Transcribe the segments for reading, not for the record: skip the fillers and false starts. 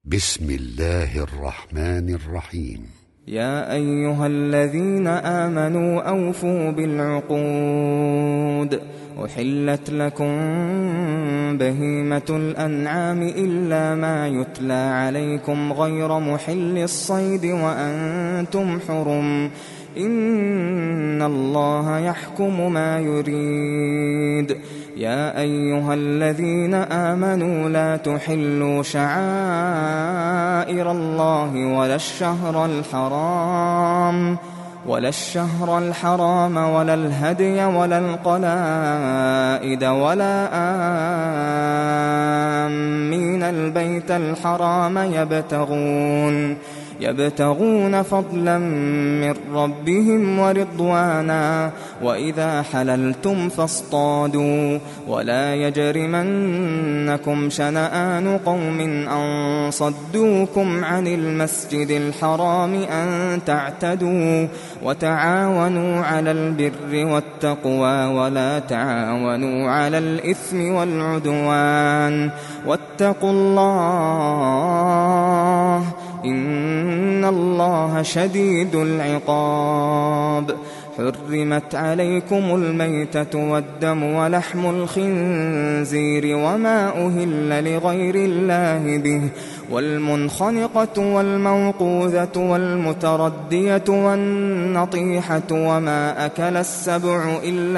بسم الله الرحمن الرحيم. يا أيها الذين آمنوا أوفوا بالعقود أحلت لكم بهيمة الأنعام إلا ما يتلى عليكم غير محل الصيد وأنتم حرم إن الله يحكم ما يريد. يا أيها الذين آمنوا لا تحلوا شعائر الله ولا الشهر الحرام ولا الهدي ولا القلائد ولا آمين البيت الحرام يبتغون فضلا من ربهم ورضوانا وإذا حللتم فاصطادوا ولا يجرمنكم شنآن قوم أن صدوكم عن المسجد الحرام أن تعتدوا وتعاونوا على البر والتقوى ولا تعاونوا على الإثم والعدوان واتقوا الله إن الله شديد العقاب. حرمت عليكم الميتة والدم ولحم الخنزير وما أهل لغير الله به والمنخنقة والموقوذة والمتردية والنطيحة وما أكل السبع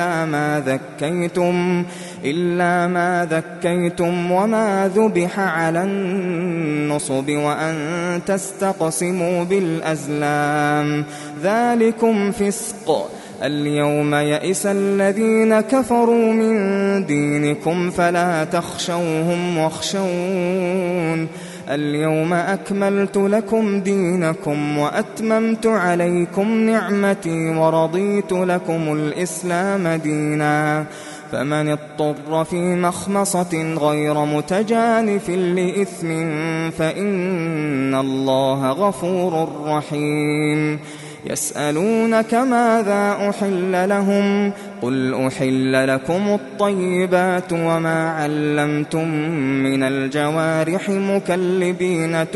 إلا ما ذكيتم وما ذبح على النصب وأن تستقسموا بالأزلام ذلكم فسق. اليوم يئس الذين كفروا من دينكم فلا تخشوهم واخشون اليوم أكملت لكم دينكم وأتممت عليكم نعمتي ورضيت لكم الإسلام دينا. فمن اضطر في مخمصة غير متجانف لإثم فإن الله غفور رحيم. يسألونك ماذا أحل لهم قل أحل لكم الطيبات وما علمتم من الجوارح مكلبين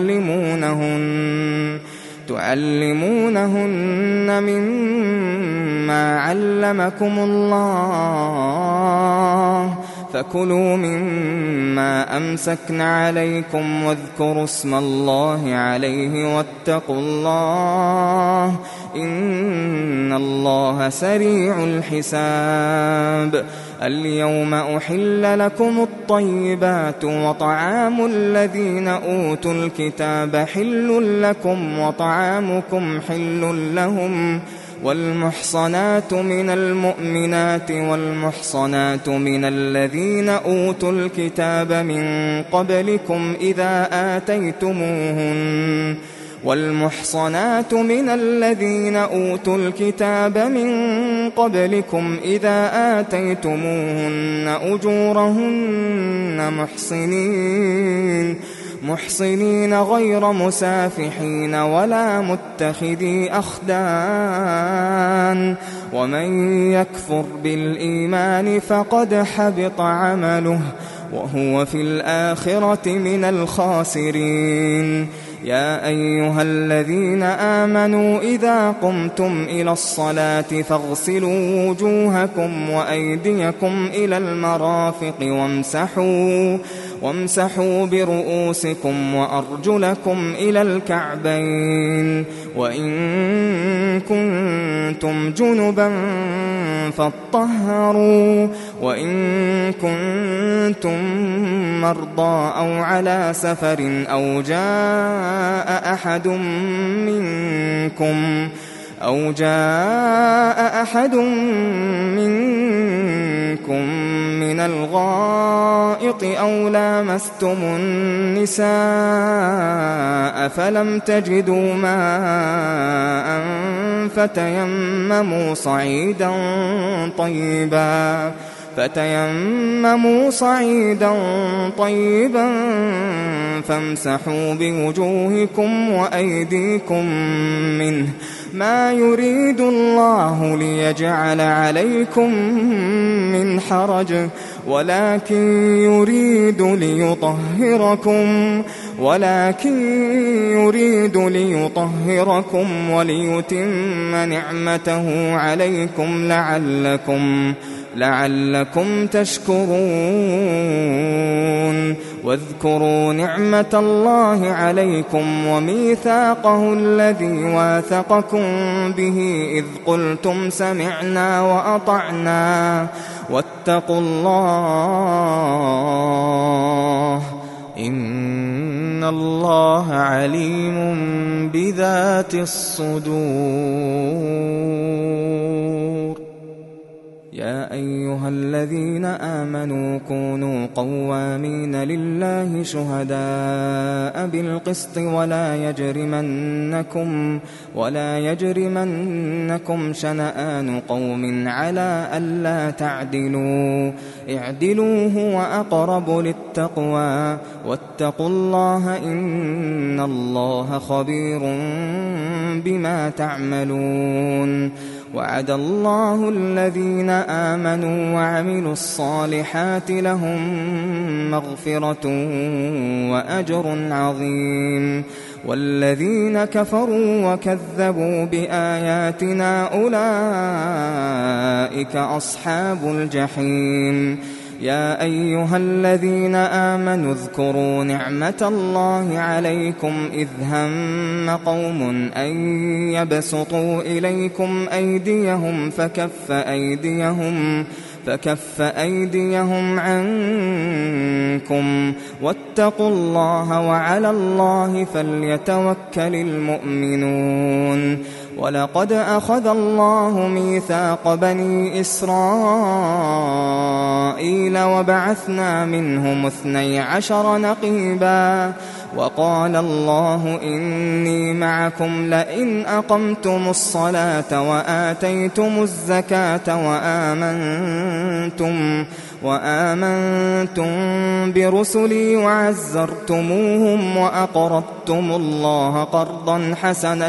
تعلمونهن مما علمكم الله فكلوا مما أمسكن عليكم واذكروا اسم الله عليه واتقوا الله إن الله سريع الحساب. اليوم أحل لكم الطيبات وطعام الذين أوتوا الكتاب حل لكم وطعامكم حل لهم والمحصنات من المؤمنات والمحصنات من الذين أوتوا الكتاب من قبلكم إذا آتيتموهن أجورهن محصنين غير مسافحين ولا متخذي أخدان ومن يكفر بالإيمان فقد حبط عمله وهو في الآخرة من الخاسرين. يا أيها الذين آمنوا إذا قمتم إلى الصلاة فاغسلوا وجوهكم وأيديكم إلى المرافق وامسحوا برؤوسكم وأرجلكم إلى الكعبين وإن كنتم جنبا فاطهروا وإن كنتم مرضى أو على سفر أو جاء أحد منكم من الغائط أو لامستم النساء فلم تجدوا فتيمموا صعيدا طيبا فامسحوا بوجوهكم وأيديكم منه ما يريد الله ليجعل عليكم من حرج ولكن يريد ليطهركم وليتم نعمته عليكم لعلكم تشكرون. واذكروا نعمة الله عليكم وميثاقه الذي واثقكم به إذ قلتم سمعنا وأطعنا واتقوا الله إن الله عليم بذات الصدور. يا أيها الذين آمنوا كونوا قوامين لله شهداء بالقسط ولا يجرمنكم شنآن قوم على ألا تعدلوا اعدلوا هو أقرب للتقوى واتقوا الله إن الله خبير بما تعملون. وعد الله الذين آمنوا وعملوا الصالحات لهم مغفرة وأجر عظيم. والذين كفروا وكذبوا بآياتنا أولئك أصحاب الجحيم. يا أيها الذين آمنوا اذكروا نعمة الله عليكم إذ هم قوم أن يبسطوا إليكم أيديهم فكف أيديهم عنكم واتقوا الله وعلى الله فليتوكل المؤمنون. ولقد أخذ الله ميثاق بني إسرائيل وبعثنا منهم 12 نقيبا وقال الله إني معكم لئن أقمتم الصلاة وآتيتم الزكاة وآمنتم برسلي وعزرتموهم وأقرضتم الله قرضا حسنا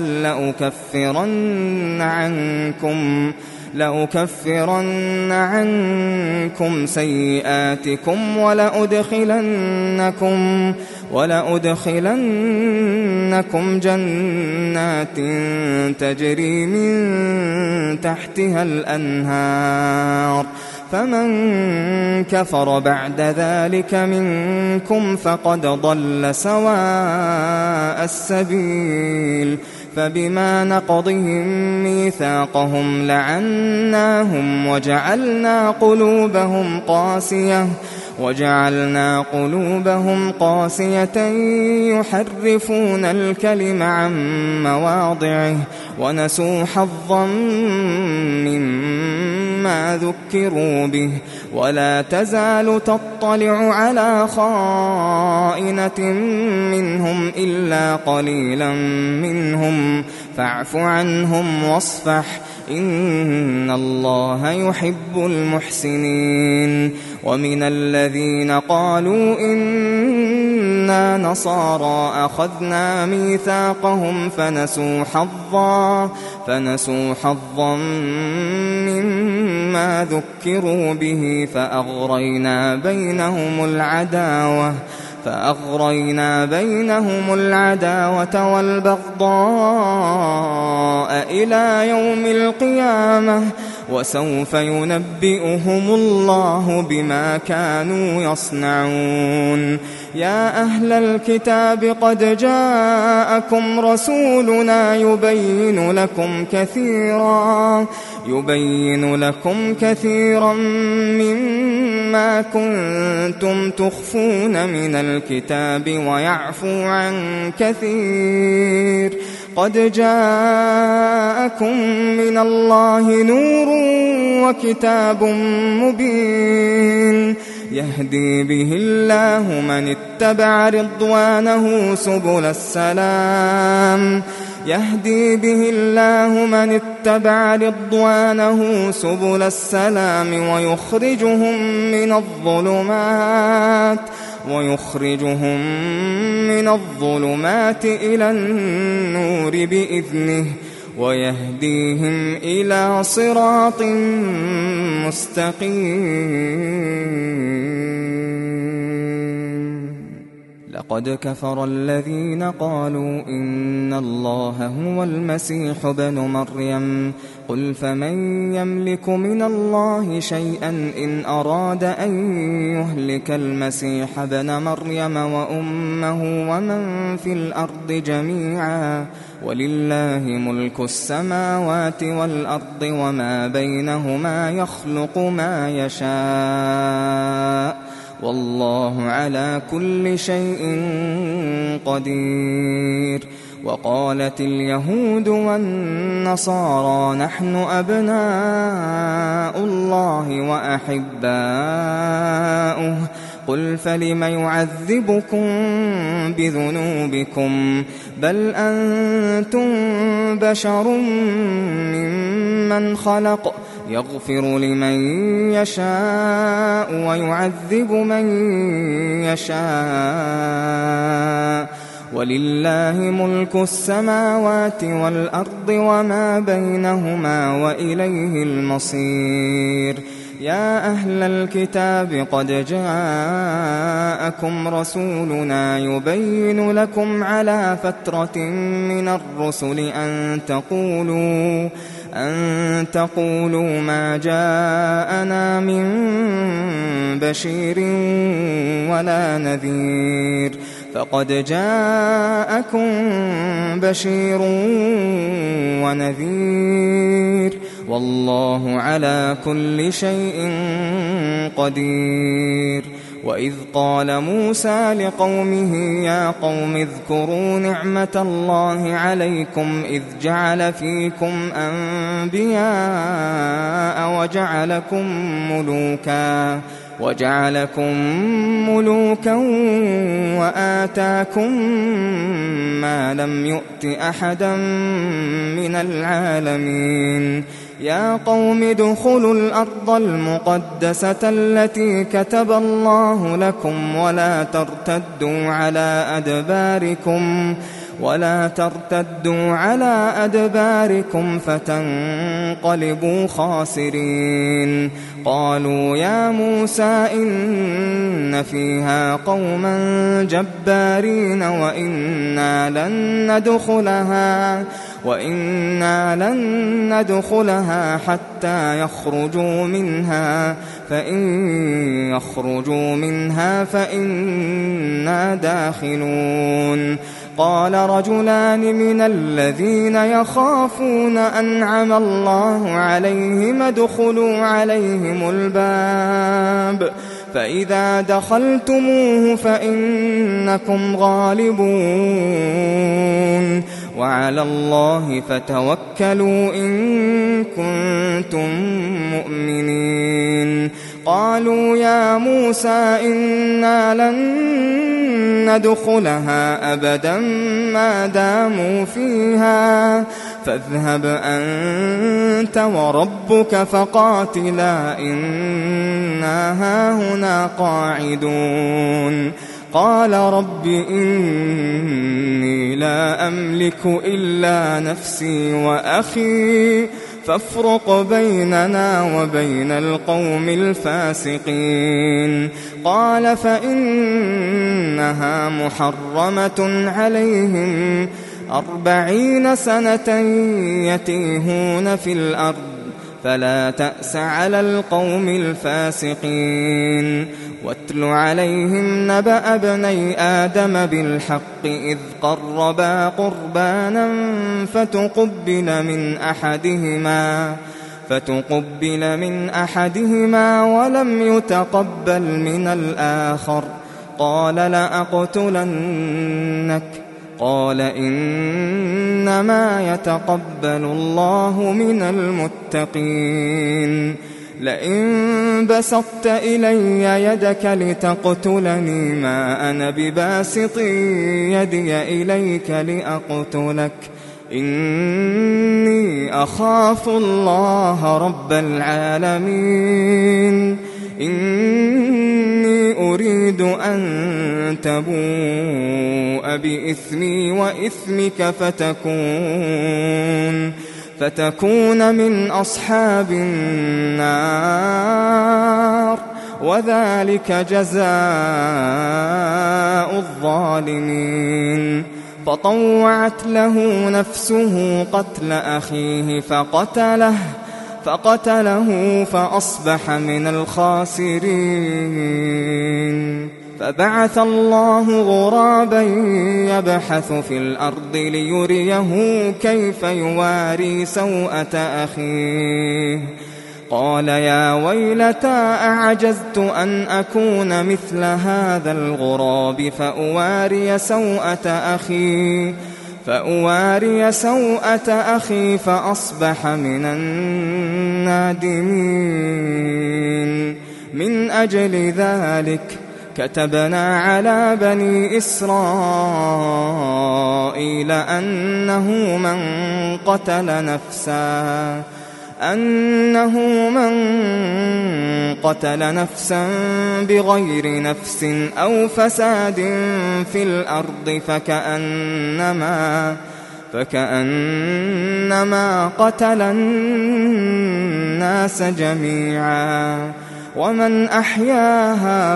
لأكفرن عنكم سيئاتكم ولأدخلنكم جنات تجري من تحتها الأنهار فمن كفر بعد ذلك منكم فقد ضل سواء السبيل. فبما نقضهم ميثاقهم لعناهم وجعلنا قلوبهم قاسية يحرفون الكلم عن مواضعه ونسوا حظا مما ذكروا به ولا تزال تطلع على خائنة منهم إلا قليلا منهم فاعف عنهم واصفح إن الله يحب المحسنين. ومن الذين قالوا إنا نصارى أخذنا ميثاقهم فنسوا حظا مما ذكروا به فأغرينا بينهم العداوة والبغضاء إلى يوم القيامة وسوف ينبئهم الله بما كانوا يصنعون. يا أهل الكتاب قد جاءكم رسولنا يبين لكم كثيرا مما كنتم تخفون من الكتاب ويعفو عن كثير. قد جاءكم من الله نور وكتاب مبين يهدي به الله من اتبع رضوانه سبل السلام يهدي به الله من اتبع رضوانه سبل السلام ويخرجهم من الظلمات إلى النور بإذنه ويهديهم إلى صراط مستقيم. لقد كفر الذين قالوا إن الله هو المسيح ابن مريم قل فمن يملك من الله شيئا إن أراد أن يهلك المسيح ابن مريم وأمه ومن في الأرض جميعا ولله ملك السماوات والأرض وما بينهما يخلق ما يشاء والله على كل شيء قدير. وقالت اليهود والنصارى نحن أبناء الله وأحباؤه قل فلم يعذبكم بذنوبكم بل أنتم بشر ممن خلق يغفر لمن يشاء ويعذب من يشاء ولله ملك السماوات والأرض وما بينهما وإليه المصير. يا أهل الكتاب قد جاءكم رسولنا يبين لكم على فترة من الرسل أن تقولوا ما جاءنا من بشير ولا نذير فقد جاءكم بشير ونذير والله على كل شيء قدير. وإذ قال موسى لقومه يا قوم اذكروا نعمة الله عليكم إذ جعل فيكم أنبياء وجعلكم ملوكا وآتاكم ما لم يؤت أحدا من العالمين. يا قوم ادخلوا الأرض المقدسة التي كتب الله لكم ولا ترتدوا على أدباركم فتنقلبوا خاسرين. قالوا يا موسى إن فيها قوما جبارين وإنا لن ندخلها حتى يخرجوا منها فإن يخرجوا منها فإنا داخلون. قال رجلان من الذين يخافون أنعم الله عليهم ادخلوا عليهم الباب فإذا دخلتموه فإنكم غالبون وعلى الله فتوكلوا إن كنتم مؤمنين. قالوا يا موسى إنا لن ندخلها أبدا ما داموا فيها فاذهب أنت وربك فقاتلا إنا هاهنا قاعدون. قال رب إني لا أملك إلا نفسي وأخي فافرق بيننا وبين القوم الفاسقين. قال فإنها محرمة عليهم 40 سنة يتيهون في الأرض فلا تأس على القوم الفاسقين. واتل عليهم نبأ ابني آدم بالحق إذ قربا قربانا فتقبل من أحدهما ولم يتقبل من الآخر قال لأقتلنك قال إنما يتقبل الله من المتقين. لئن بسطت إلي يدك لتقتلني ما أنا بباسط يدي إليك لأقتلك إني أخاف الله رب العالمين إني أريد أن تبوء بإثمي وإثمك فتكون من أصحاب النار وذلك جزاء الظالمين فطوعت له نفسه قتل أخيه فقتله فأصبح من الخاسرين فبعث الله غرابا يبحث في الأرض ليريه كيف يواري سوءة أخيه قال يا ويلتى أعجزت أن أكون مثل هذا الغراب فأواري سوءة أخي فأصبح من النادمين من أجل ذلك كتبنا على بني إسرائيل أنه من قتل نفسا بغير نفس أو فساد في الأرض فكأنما قتل الناس جميعا ومن أحياها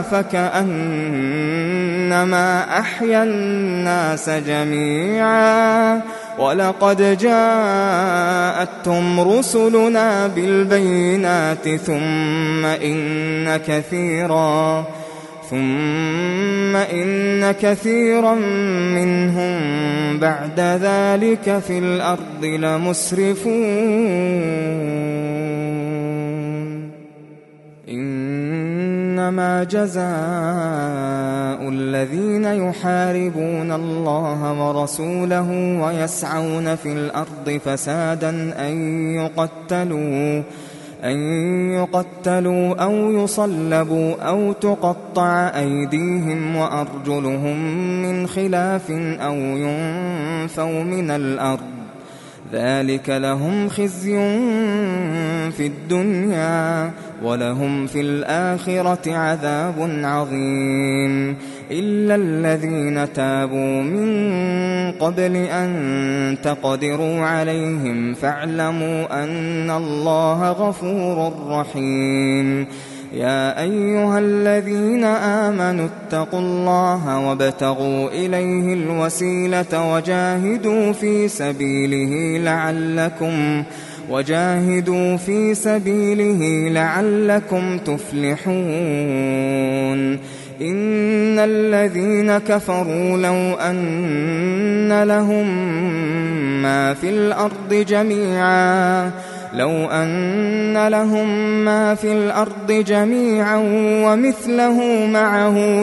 فكأنما أحيا الناس جميعا ولقد جاءتهم رسلنا بالبينات ثم إن كثيرا منهم بعد ذلك في الأرض لمسرفون إنما جزاء الذين يحاربون الله ورسوله ويسعون في الأرض فسادا أن يقتلوا أو يصلبوا أو تقطع أيديهم وأرجلهم من خلاف أو ينفوا من الأرض ذلك لهم خزي في الدنيا ولهم في الآخرة عذاب عظيم إلا الذين تابوا من قبل أن تقدروا عليهم فاعلموا أن الله غفور رحيم يا أيها الذين آمنوا اتقوا الله وابتغوا إليه الوسيلة وجاهدوا في سبيله لعلكم تفلحون إن الذين كفروا لو أن لهم ما في الأرض جميعا ومثله معه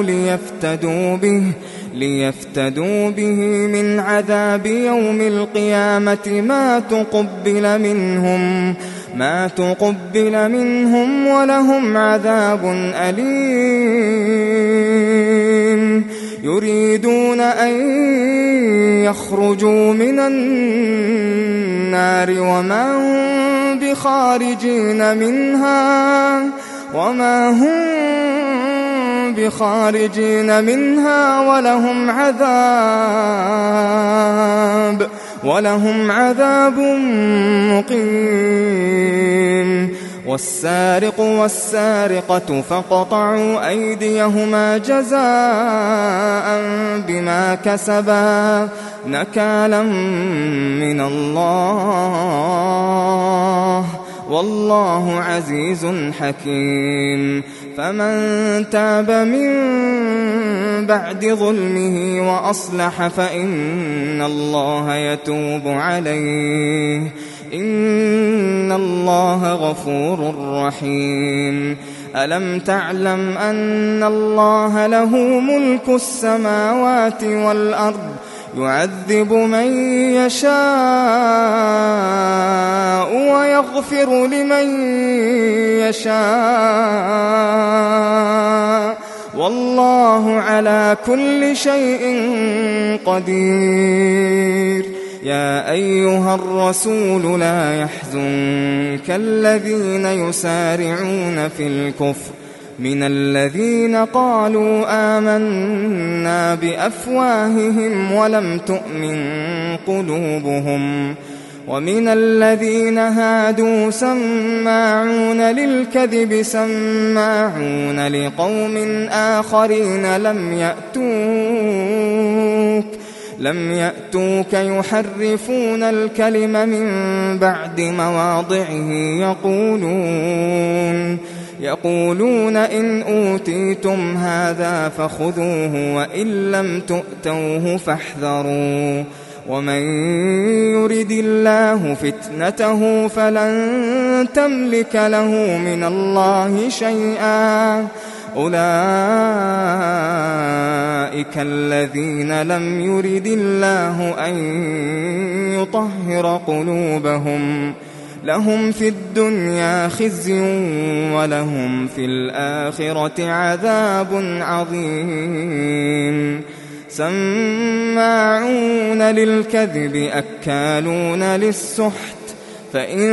ليفتدوا به من عذاب يوم القيامة ما تقبل منهم ولهم عذاب أليم يريدون أن يخرجوا من النار وما هم بخارجين منها ولهم عذاب مقيم والسارق والسارقة فاقطعوا أيديهما جزاء بما كسبا نكالا من الله والله عزيز حكيم فمن تاب من بعد ظلمه وأصلح فإن الله يتوب عليه إن الله غفور رحيم ألم تعلم أن الله له ملك السماوات والأرض يعذب من يشاء ويغفر لمن يشاء والله على كل شيء قدير يا أيها الرسول لا يحزنك الذين يسارعون في الكفر من الذين قالوا آمنا بأفواههم ولم تؤمن قلوبهم ومن الذين هادوا سماعون للكذب سماعون لقوم آخرين لم يأتوك يحرفون الكلم من بعد مواضعه يقولون إن أوتيتم هذا فخذوه وإن لم تؤتوه فاحذروا ومن يرد الله فتنته فلن تملك له من الله شيئا أولئك الذين لم يرد الله أن يطهر قلوبهم لهم في الدنيا خزي ولهم في الآخرة عذاب عظيم سماعون للكذب أكالون للسحت فإن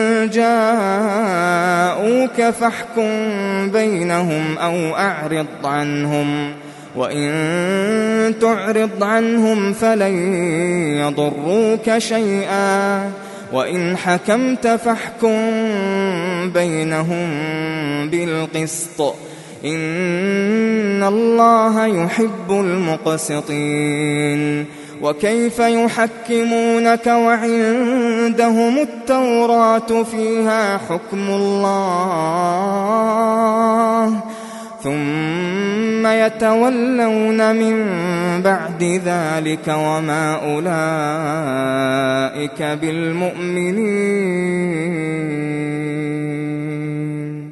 جاءوك فاحكم بينهم أو أعرض عنهم وإن تعرض عنهم فلن يضروك شيئا وإن حكمت فاحكم بينهم بالقسط إن الله يحب المقسطين وكيف يحكمونك وعندهم التوراة فيها حكم الله ثم يتولون من بعد ذلك وما أولئك بالمؤمنين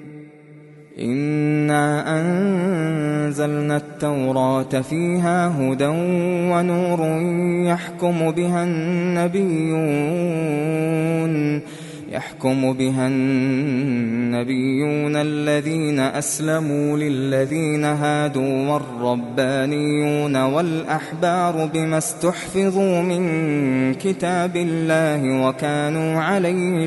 إنا أنزلنا التوراة فيها هدى ونور يحكم بها النبيون الذين أسلموا للذين هادوا والربانيون والأحبار بما استحفظوا من كتاب الله وكانوا عليه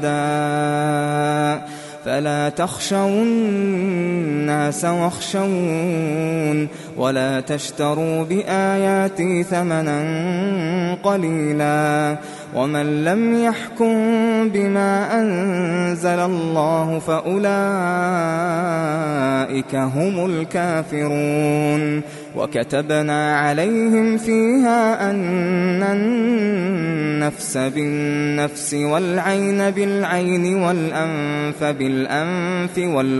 شهداء فلا تخشوا الناس واخشون ولا تشتروا بآياتي ثمنا قليلا ومن لم يحكم بما أنزل الله فأولئك هم الكافرون وكتبنا عليهم فيها أن النفس بالنفس والعين بالعين والأنف بالأنف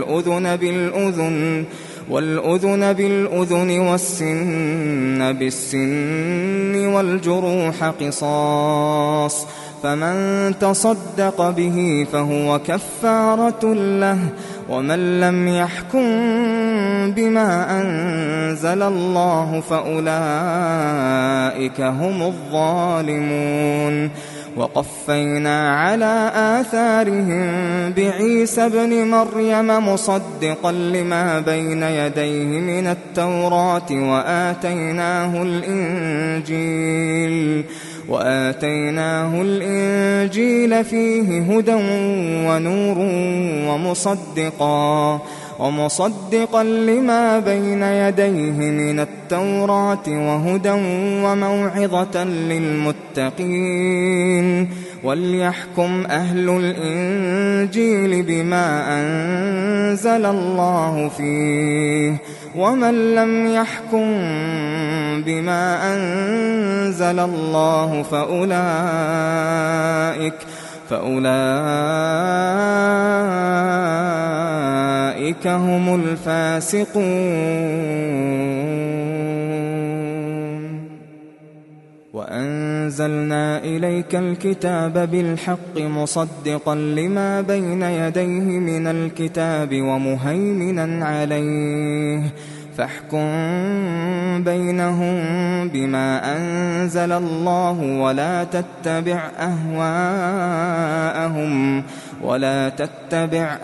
والأذن بالأذن والسن بالسن والجروح قصاص فمن تصدق به فهو كفارة له ومن لم يحكم بما أنزل الله فأولئك هم الظالمون وقفينا على آثارهم بعيسى ابن مريم مصدقا لما بين يديه من التوراة وآتيناه الإنجيل فيه هدى ونور ومصدقا لما بين يديه من التوراة وهدى وموعظة للمتقين وليحكم أهل الإنجيل بما أنزل الله فيه ومن لم يحكم بما أنزل الله فأولئك هم الفاسقون وأنزلنا إليك الكتاب بالحق مصدقا لما بين يديه من الكتاب ومهيمنا عليه فاحكم بينهم بما أنزل الله ولا تتبع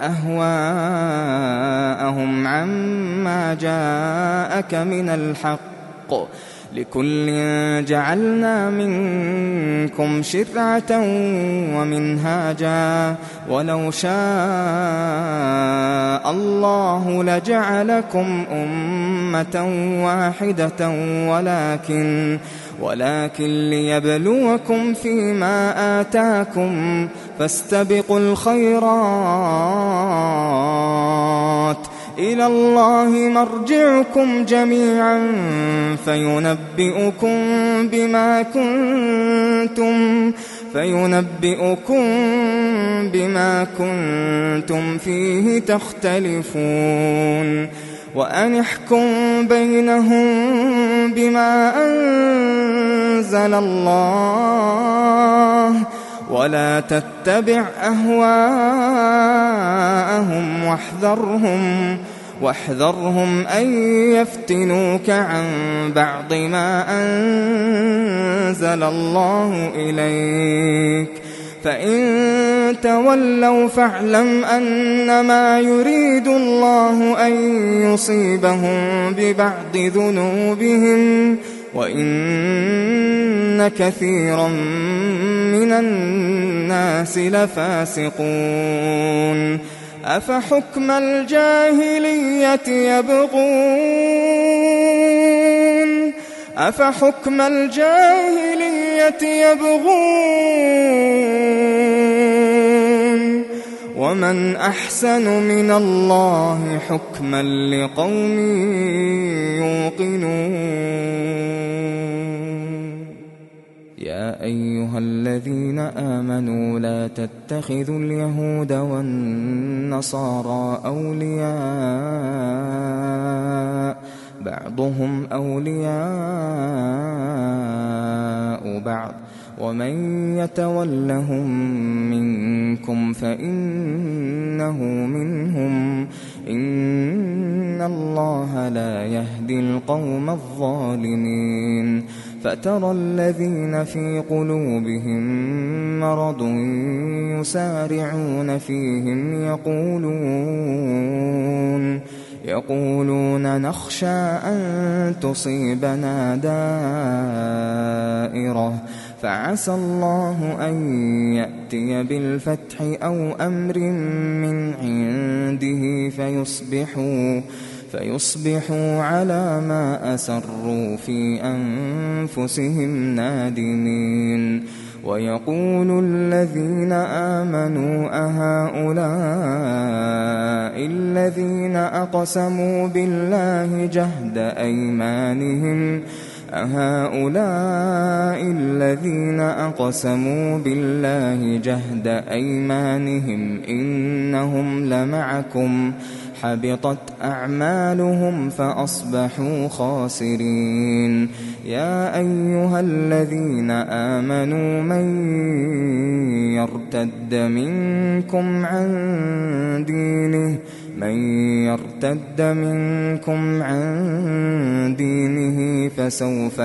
أهواءهم عما جاءك من الحق لكل جعلنا منكم شرعة ومنهاجا ولو شاء الله لجعلكم أمة واحدة ولكن ليبلوكم فيما آتاكم فاستبقوا الخيرات إلى الله مرجعكم جميعا فينبئكم بما كنتم فيه تختلفون وأن احكم بينهم بما أنزل الله ولا تتبع أهواءهم واحذرهم أن يفتنوك عن بعض ما أنزل الله إليك فإن تولوا فاعلم أنما يريد الله أن يصيبهم ببعض ذنوبهم وإن كثيرا من الناس لفاسقون أفحكم الجاهلية يبغون ومن أحسن من الله حكما لقوم يوقنون يا أيها الذين آمنوا لا تتخذوا اليهود والنصارى أولياء بعضهم أولياء بعض ومن يتولهم منكم فإنه منهم إن الله لا يهدي القوم الظالمين فترى الذين في قلوبهم مرض يسارعون فيهم يقولون نخشى أن تصيبنا دائرة فعسى الله أن يأتي بالفتح أو أمر من عنده فيصبحوا على ما أسروا في أنفسهم نادمين ويقول الذين آمنوا أهؤلاء الذين أقسموا بالله جهد أيمانهم إنهم لمعكم حبطت أعمالهم فأصبحوا خاسرين يا أيها الذين آمنوا من يرتد منكم عن دينه فسوف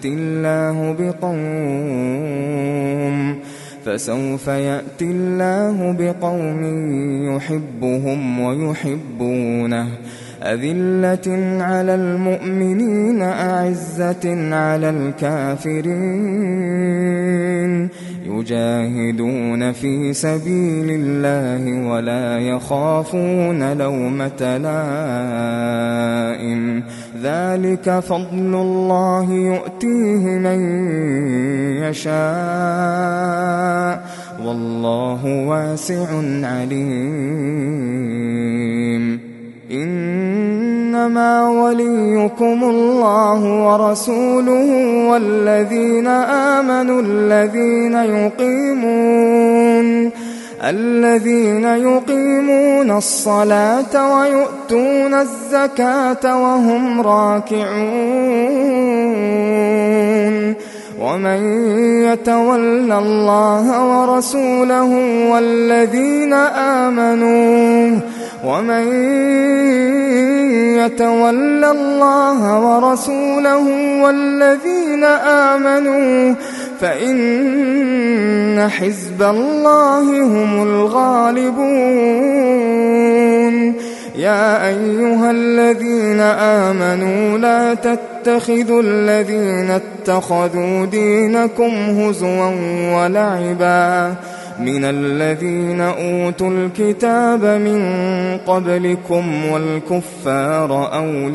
يأتي الله بقوم يحبهم ويحبونه أذلة على المؤمنين أعزة على الكافرين يجاهدون في سبيل الله ولا يخافون لومة لائم ذلك فضل الله يؤتيه من يشاء والله واسع عليم إنما وليكم الله ورسوله والذين آمنوا الذين يقيمون الصلاة ويؤتون الزكاة وهم راكعون ومن يتول الله ورسوله والذين آمنوا فإن حزب الله هم الغالبون يا أيها الذين آمنوا لا تتخذوا الذين اتخذوا دينكم هزوا ولعبا من الذين أوتوا الكتاب من قبلكم والكفار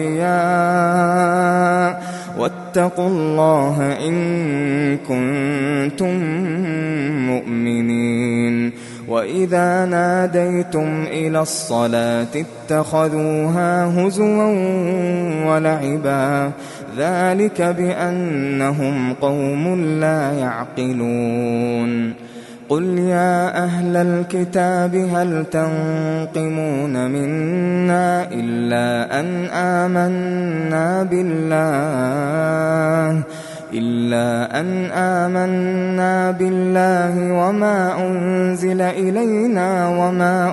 أولياء واتقوا الله إن كنتم مؤمنين. وإذا ناديتم إلى الصلاة اتخذوها هزوا ولعبا ذلك بأنهم قوم لا يعقلون. قل يا أهل الكتاب هل تنقمون منا إلا أن آمنا بالله وما أنزل إلينا وما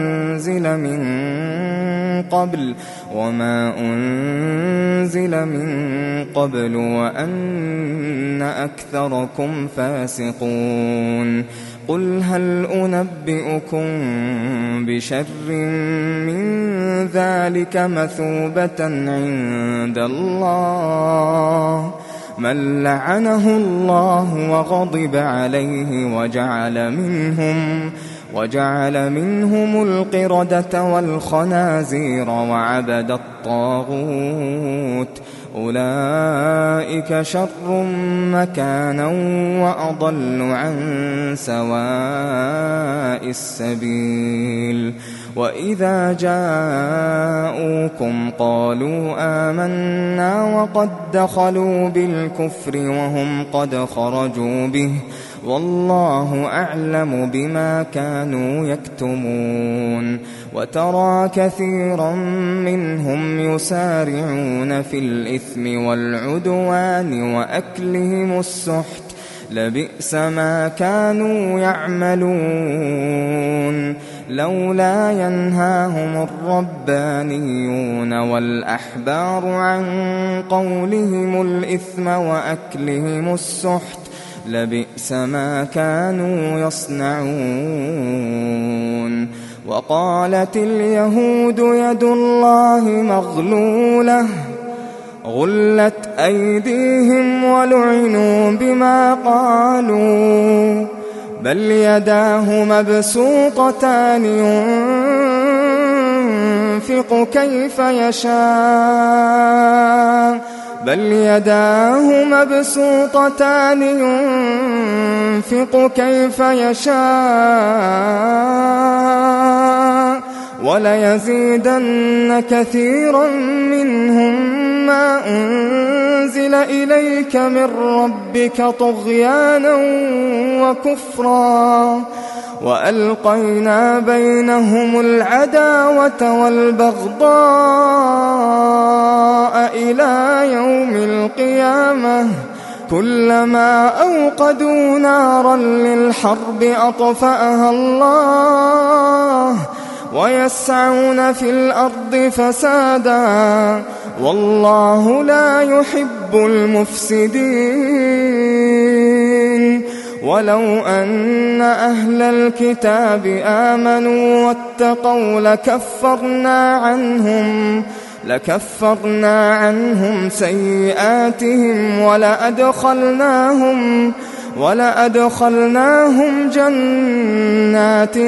أنزل من قبل وأن أكثركم فاسقون. قل هل أنبئكم بشر من ذلك مثوبة عند الله من لعنه الله وغضب عليه وجعل منهم القردة والخنازير وعبد الطاغوت أولئك شر مكانا وأضل عن سواء السبيل. وإذا جاءوكم قالوا آمنا وقد دخلوا بالكفر وهم قد خرجوا به والله أعلم بما كانوا يكتمون. وترى كثيرا منهم يسارعون في الإثم والعدوان وأكلهم السحت لبئس ما كانوا يعملون. لولا ينهاهم الربانيون والأحبار عن قولهم الإثم وأكلهم السحت لبئس ما كانوا يصنعون. وقالت اليهود يد الله مغلولة غلت أيديهم ولعنوا بما قالوا بل يداه مبسوطتان ينفق كيف يشاء وليزيدن كثيرا منهم ما أنزل إليك من ربك طغيانا وكفرا وألقينا بينهم العداوة والبغضاء إلى يوم القيامة كلما أوقدوا نارا للحرب أطفأها الله ويسعون في الأرض فسادا والله لا يحب المفسدين. ولو أن أهل الكتاب آمنوا واتقوا لكفرنا عنهم سيئاتهم ولأدخلناهم جنات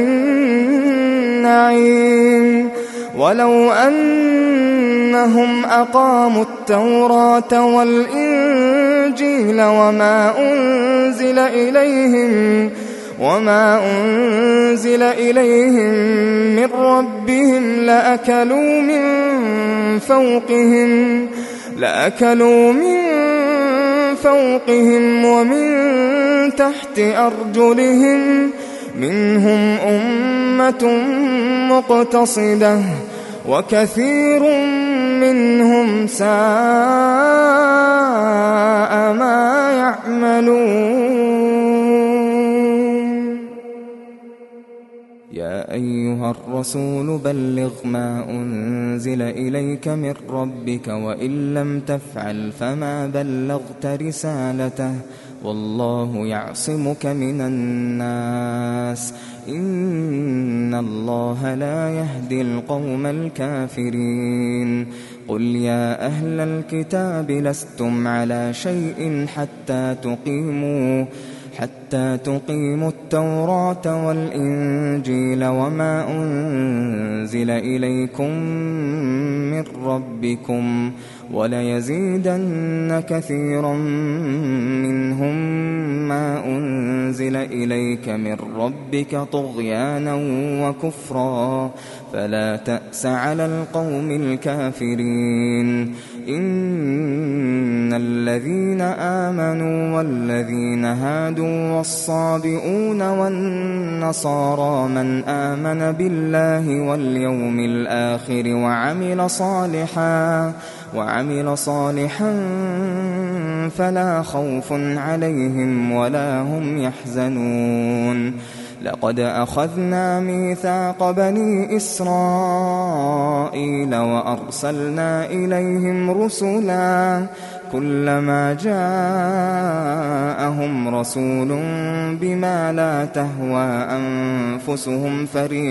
النعيم. ولو أنهم أقاموا التوراة والإنجيل وما أنزل إليهم من ربهم لأكلوا من فوقهم ومن تحت أرجلهم منهم أمة مقتصدة وكثير منهم ساء ما يعملون. يا أيها الرسول بلغ ما أنزل إليك من ربك وإن لم تفعل فما بلغت رسالته والله يعصمك من الناس إن الله لا يهدي القوم الكافرين قل يا أهل الكتاب لستم على شيء حتى تقيموا التوراة والإنجيل وما أنزل إليكم من ربكم وليزيدن كثيرا منهم ما أنزل إليك من ربك طغيانا وكفرا فلا تأس على القوم الكافرين إن الذين آمنوا والذين هادوا والصابئون والنصارى من آمن بالله واليوم الآخر وعمل صالحا فلا خوف عليهم ولا هم يحزنون لقد أخذنا ميثاق بني إسرائيل وأرسلنا إليهم رسلا كلما جاءهم رسول بما لا تهوى أنفسهم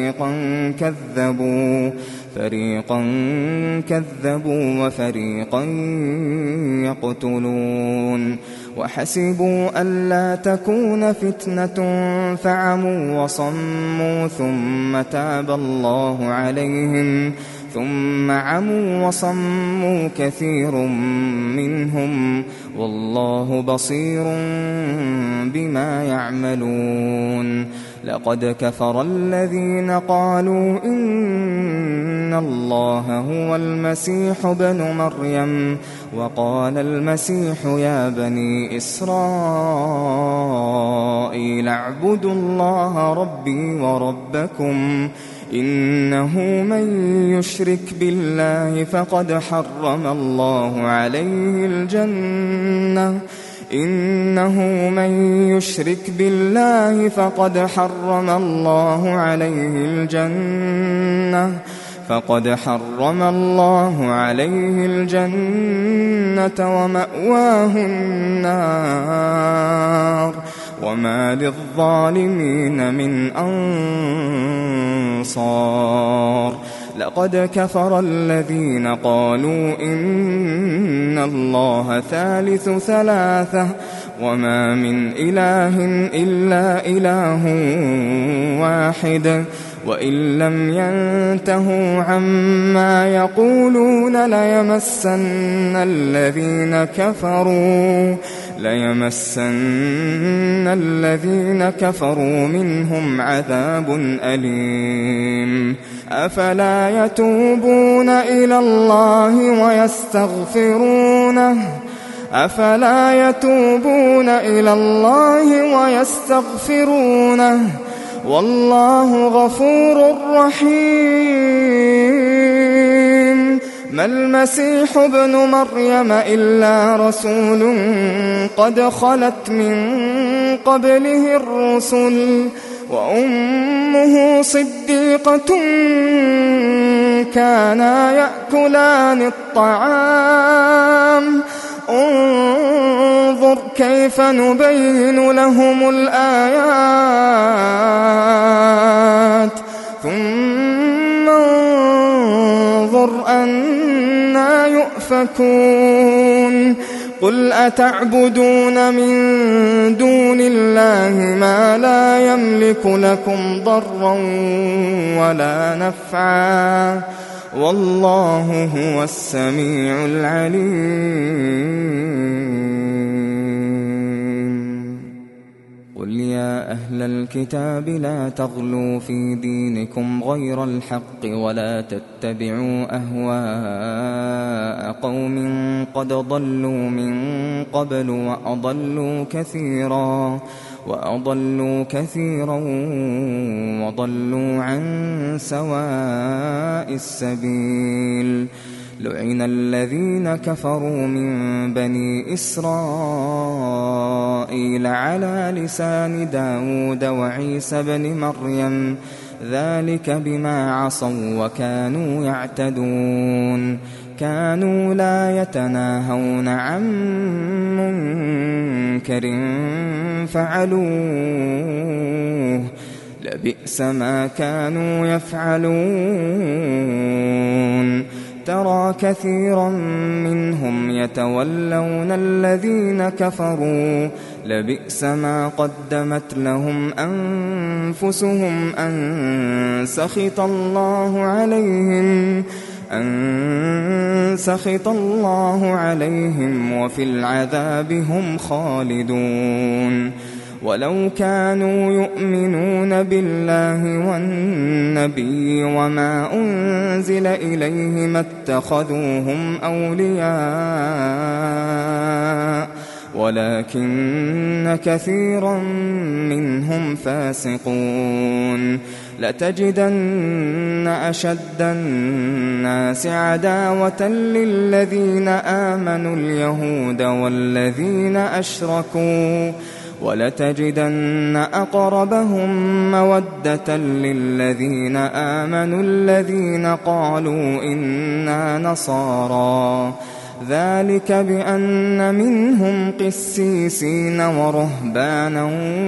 فريقا كذبوا وفريقا يقتلون وحسبوا ألا تكون فتنة فعموا وصموا ثم عموا وصموا كثير منهم والله بصير بما يعملون لقد كفر الذين قالوا إن الله هو المسيح ابن مريم وقال المسيح يا بني إسرائيل اعبدوا الله ربي وربكم إنه من يشرك بالله فقد حرم الله عليه الجنة ومأواه النار وما للظالمين من أنصار لقد كفر الذين قالوا إن الله ثالث ثلاثة وما من إله إلا إله واحد وإن لم ينتهوا عما يقولون ليمسن الذين كفروا منهم عذاب أليم أفلا يتوبون إلى الله ويستغفرونه والله غفور رحيم ما المسيح ابن مريم إلا رسول قد خلت من قبله الرسل وأمه صديقة كانا يأكلان الطعام انظر كيف نبين لهم الآيات ثم انظر أنى يؤفكون قل أتعبدون من دون الله ما لا يملك لكم ضرا ولا نفعا والله هو السميع العليم قل يا أهل الكتاب لا تغلوا في دينكم غير الحق ولا تتبعوا أهواء قوم قد ضلوا من قبل وأضلوا كثيرا وضلوا عن سواء السبيل لعن الذين كفروا من بني إسرائيل على لسان داود وعيسى بن مريم ذلك بما عصوا وكانوا يعتدون كانوا لا يتناهون عن منكر فعلوه لبئس ما كانوا يفعلون ترى كثيرا منهم يتولون الذين كفروا لبئس ما قدمت لهم أنفسهم أن سخط الله عليهم وفي العذاب هم خالدون ولو كانوا يؤمنون بالله والنبي وما أنزل إليه ما اتخذوهم أولياء ولكن كثيرا منهم فاسقون لتجدن أشد الناس عداوة للذين آمنوا اليهود والذين أشركوا ولتجدن أقربهم مودة للذين آمنوا الذين قالوا إنا نصارى ذلك بأن منهم قسيسين ورهبانا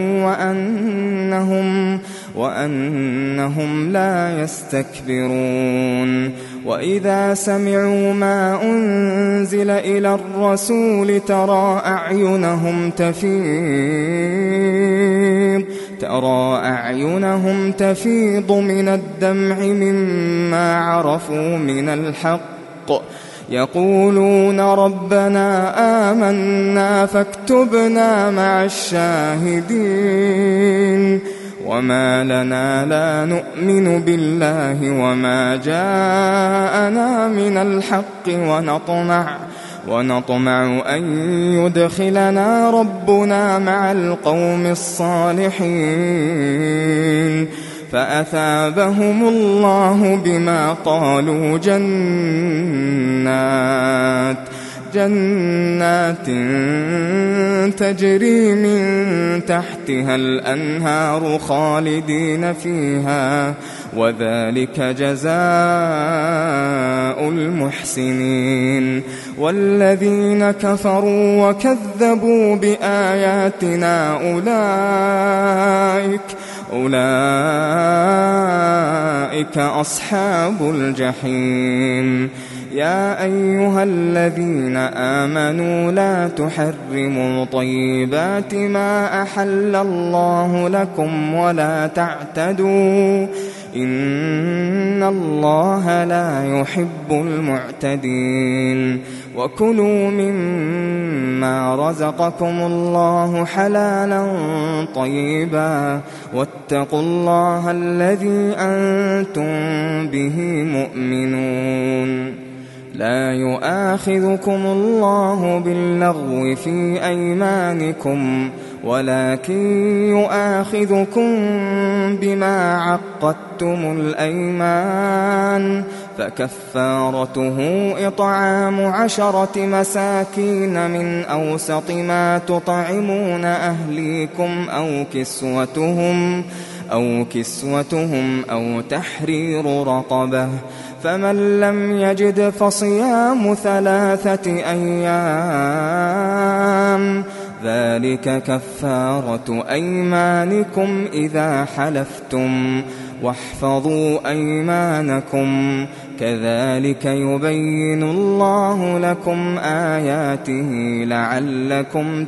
وأنهم لا يستكبرون وإذا سمعوا ما أنزل إلى الرسول ترى أعينهم تفيض من الدمع مما عرفوا من الحق يقولون ربنا آمنا فاكتبنا مع الشاهدين وما لنا لا نؤمن بالله وما جاءنا من الحق ونطمع أن يدخلنا ربنا مع القوم الصالحين فأثابهم الله بما قالوا جنات تجري من تحتها الأنهار خالدين فيها وذلك جزاء المحسنين والذين كفروا وكذبوا بآياتنا أولئك أصحاب الجحيم يا أيها الذين آمنوا لا تحرموا طيبات ما أحل الله لكم ولا تعتدوا إن الله لا يحب المعتدين وكلوا مما رزقكم الله حلالا طيبا واتقوا الله الذي أنتم به مؤمنون لا يؤاخذكم الله باللغو في أيمانكم ولكن يؤاخذكم بما عقدتم الأيمان فكفارته إطعام 10 مساكين من أوسط ما تطعمون أهليكم أو كسوتهم أو تحرير رقبة فمن لم يجد فصيام 3 أيام ذلك كفارة أيمانكم إذا حلفتم واحفظوا أيمانكم كذلك يبين الله لكم آياته لعلكم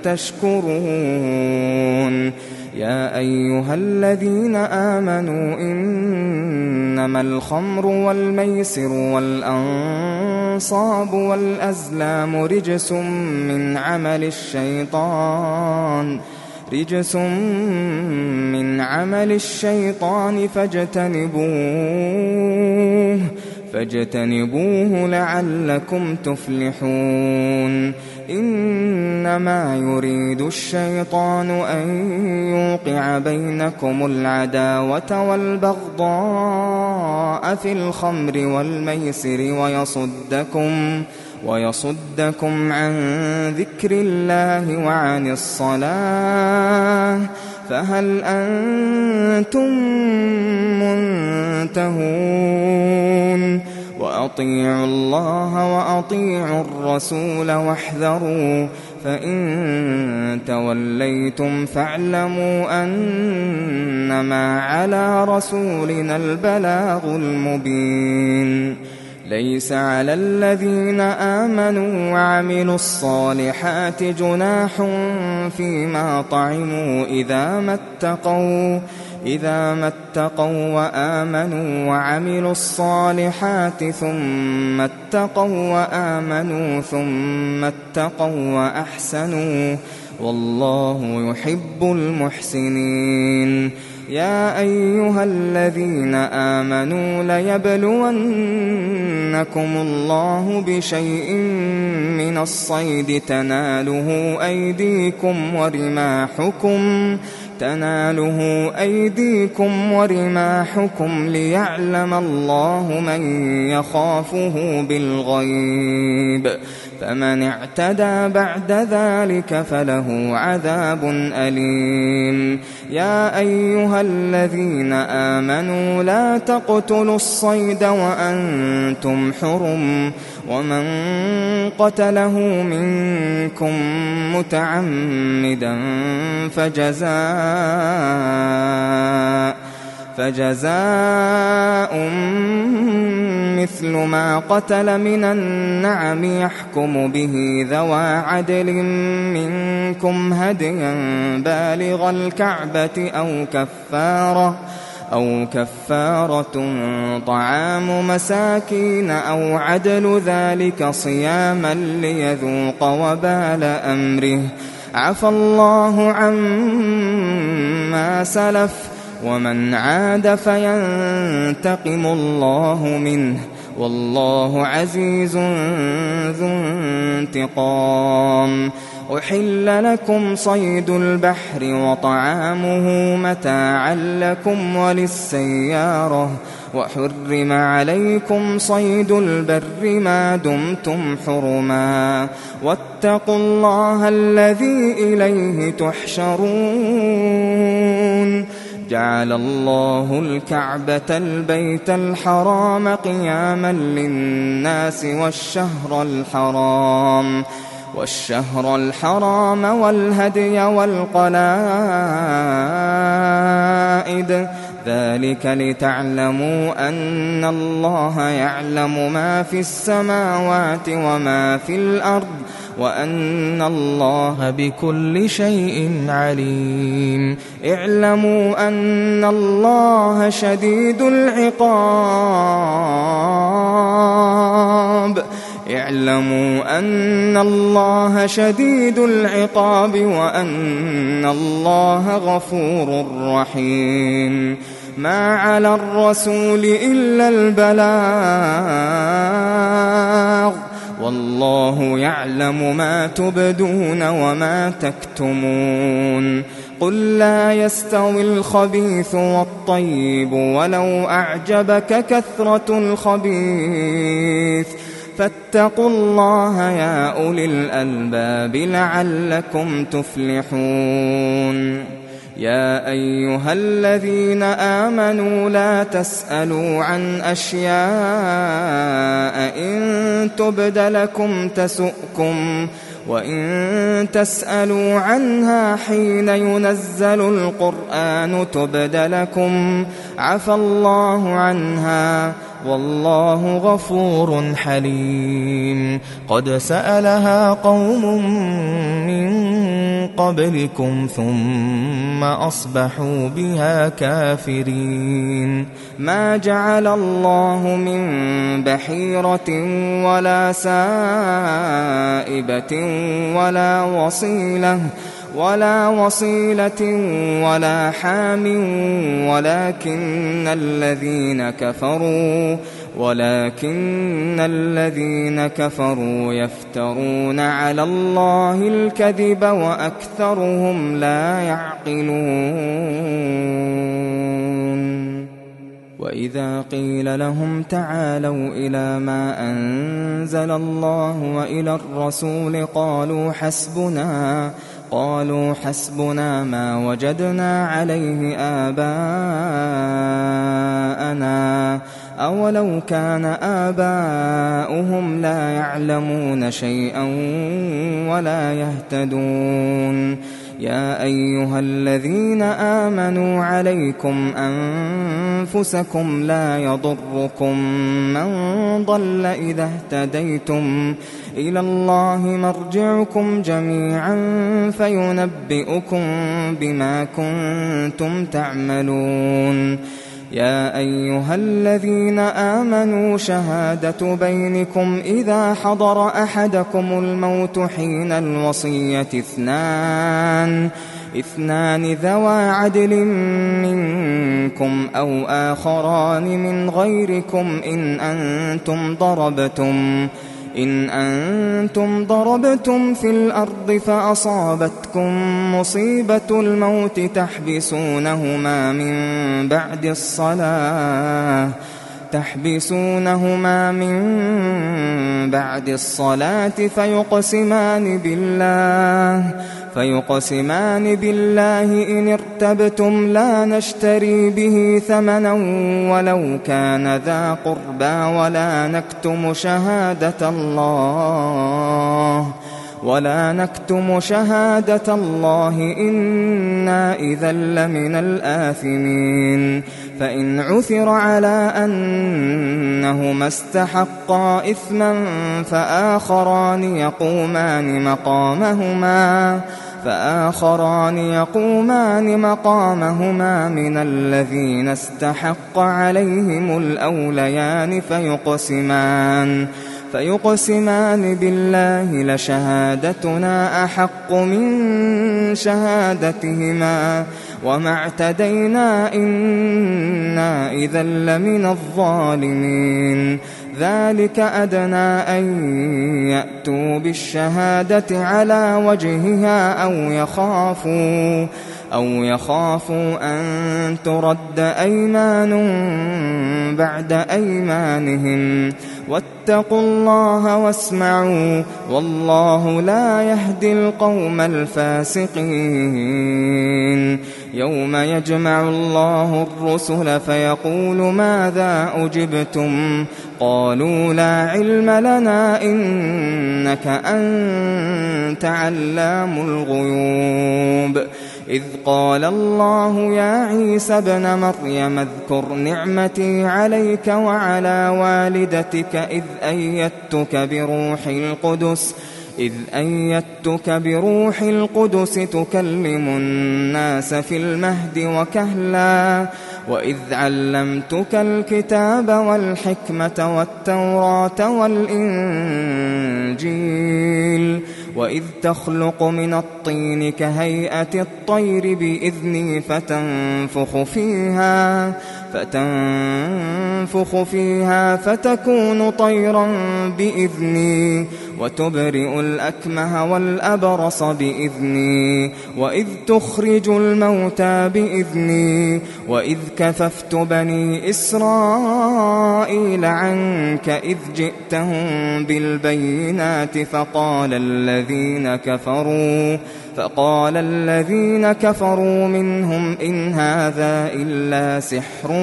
تشكرون يا أيها الذين آمنوا إنما الخمر والميسر والأنصاب والأزلام رجس من عمل الشيطان فاجتنبوه لعلكم تفلحون إنما يريد الشيطان أن يوقع بينكم العداوة والبغضاء في الخمر والميسر ويصدكم عن ذكر الله وعن الصلاة فهل أنتم منتهون وأطيعوا الله وأطيعوا الرسول واحذروا فإن توليتم فاعلموا أنما على رسولنا البلاغ المبين ليس على الذين آمنوا وعملوا الصالحات جناح فيما طعموا إذا ما اتقوا وآمنوا وعملوا الصالحات ثم اتقوا وآمنوا ثم اتقوا وأحسنوا والله يحب المحسنين يا أيها الذين آمنوا ليبلونكم الله بشيء من الصيد تناله أيديكم ورماحكم ليعلم الله من يخافه بالغيب فمن اعتدى بعد ذلك فله عذاب أليم يا أيها الذين آمنوا لا تقتلوا الصيد وأنتم حرم ومن قتله منكم متعمدا فجزاء مثل ما قتل من النعم يحكم به ذوى عدل منكم هديا بالغ الكعبة أو كفارة طعام مساكين أو عدل ذلك صياما ليذوق وبال أمره عفى الله عما سلف ومن عاد فينتقم الله منه والله عزيز ذو انتقام أحل لكم صيد البحر وطعامه متاعا لكم وللسيارة وحرم عليكم صيد البر ما دمتم حرما واتقوا الله الذي إليه تحشرون جعل الله الكعبة البيت الحرام قياما للناس والشهر الحرام والهدي والقلائد ذلك لتعلموا أن الله يعلم ما في السماوات وما في الأرض وأن الله بكل شيء عليم اعلموا أن الله شديد العقاب وأن الله غفور رحيم ما على الرسول إلا البلاغ والله يعلم ما تبدون وما تكتمون قل لا يستوي الخبيث والطيب ولو أعجبك كثرة الخبيث فاتقوا الله يا أولي الألباب لعلكم تفلحون يا أيها الذين آمنوا لا تسألوا عن أشياء إن تبد لكم تسؤكم وإن تسألوا عنها حين ينزل القرآن تبد لكم عفى الله عنها والله غفور حليم قد سألها قوم من قبلكم ثم أصبحوا بها كافرين ما جعل الله من بحيرة ولا سائبة ولا وصيلة ولا حام ولكن الذين كفروا يفترون على الله الكذب وأكثرهم لا يعقلون وإذا قيل لهم تعالوا إلى ما أنزل الله وإلى الرسول قالوا حسبنا ما وجدنا عليه آباءنا أولو كان آباؤهم لا يعلمون شيئا ولا يهتدون يا أيها الذين آمنوا عليكم أنفسكم لا يضركم من ضل إذا اهتديتم إلى الله مرجعكم جميعا فينبئكم بما كنتم تعملون يا أيها الذين آمنوا شهادة بينكم إذا حضر أحدكم الموت حين الوصية اثنان ذوى عدل منكم أو آخران من غيركم إن أنتم ضربتم في الأرض فأصابتكم مصيبة الموت تحبسونهما من بعد الصلاة فيقسمان بالله إن ارتبتم لا نشتري به ثمنا ولو كان ذا قربى ولا نكتم شهادة الله إنا إذا لمن الآثمين فإن عثر على أنهما استحقا إثما فآخران يقومان مقامهما من الذين استحق عليهم الأوليان فيقسمان بالله لشهادتنا أحق من شهادتهما وما اعتدينا إنا إذا لمن الظالمين ذلك أدنى أن يأتوا بالشهادة على وجهها أو يخافوا أن ترد أيمان بعد أيمانهم واتقوا الله واسمعوا والله لا يهدي القوم الفاسقين يوم يجمع الله الرسل فيقول ماذا أجبتم قالوا لا علم لنا إنك أنت علام الغيوب إذ قال الله يا عيسى ابن مريم اذكر نعمتي عليك وعلى والدتك إذ أيدتك بروح القدس تكلم الناس في المهد وكهلا وإذ علمتك الكتاب والحكمة والتوراة والإنجيل وإذ تخلق من الطين كهيئة الطير بإذني فتنفخ فيها فتكون طيرا بإذني وتبرئ الأكمه والأبرص بإذني وإذ تخرج الموتى بإذني وإذ كففت بني إسرائيل عنك إذ جئتهم بالبينات فقال الذين كفروا منهم إن هذا إلا سحر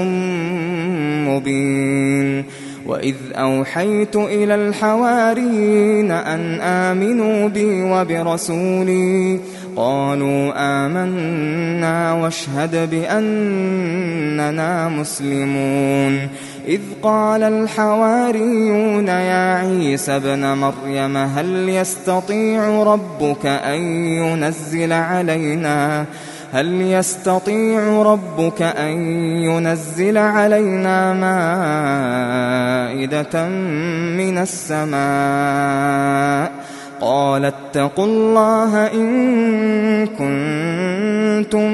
مبين وإذ أوحيت إلى الحواريين أن آمنوا بي وبرسولي قالوا آمنا واشهد بأننا مسلمون إذ قال الحواريون يا عيسى ابن مريم هل يستطيع ربك أن ينزل علينا مائدة من السماء قال اتقوا الله إن كنتم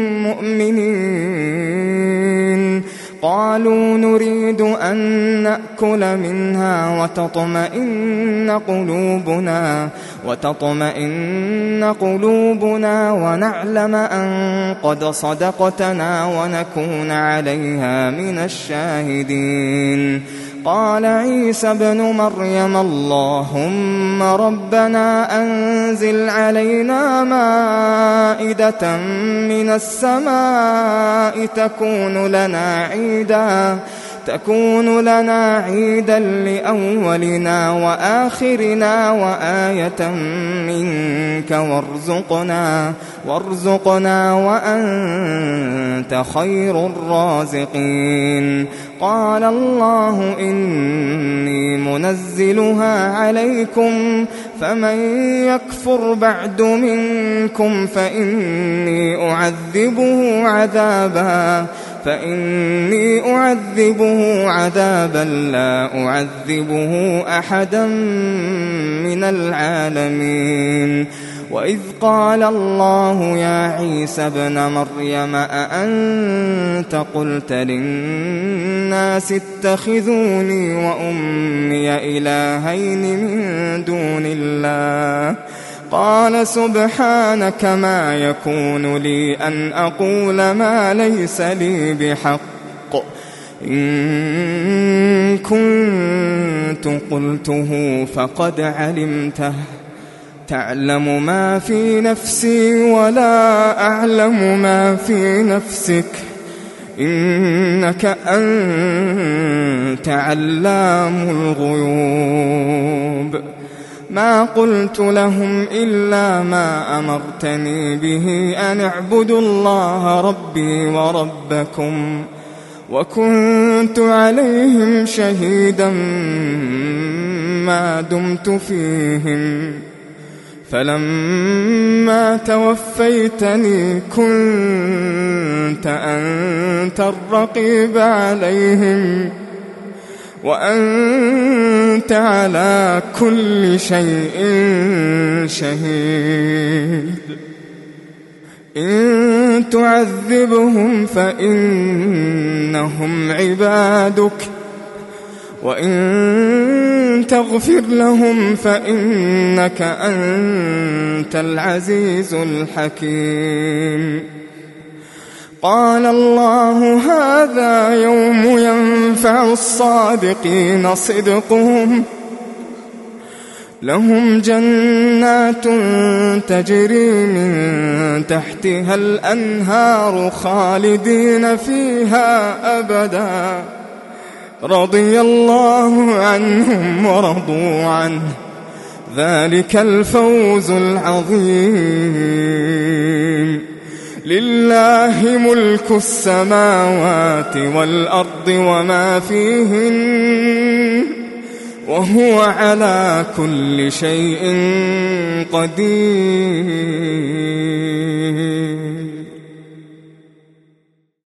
مؤمنين قالوا نريد أن نأكل منها وتطمئن قلوبنا ونعلم أن قد صدقتنا ونكون عليها من الشاهدين قال عيسى ابن مريم اللهم ربنا أنزل علينا مائدة من السماء تكون لنا عيدا لأولنا وآخرنا وآية منك وارزقنا وأنت خير الرازقين. قال الله إني منزلها عليكم فمن يكفر بعد منكم فإني أعذبه عذابا لا أعذبه أحدا من العالمين. وإذ قال الله يا عيسى ابن مريم أأنت قلت للناس اتخذوني وأمي إلهين من دون الله قال سبحانك ما يكون لي أن أقول ما ليس لي بحق إن كنت قلته فقد علمته تعلم ما في نفسي ولا أعلم ما في نفسك إنك أنت علام الغيوب. ما قلت لهم إلا ما أمرتني به أن اعبدوا الله ربي وربكم وكنت عليهم شهيدا ما دمت فيهم فلما توفيتني كنت أنت الرقيب عليهم وأنت على كل شيء شهيد. إن تعذبهم فإنهم عبادك وإن تغفر لهم فإنك أنت العزيز الحكيم. قال الله هذا يوم ينفع الصادقين صدقهم لهم جنات تجري من تحتها الأنهار خالدين فيها أبدا رضي الله عنهم ورضوا عنه ذلك الفوز العظيم. لله ملك السماوات والأرض وما فيهن وهو على كل شيء قدير.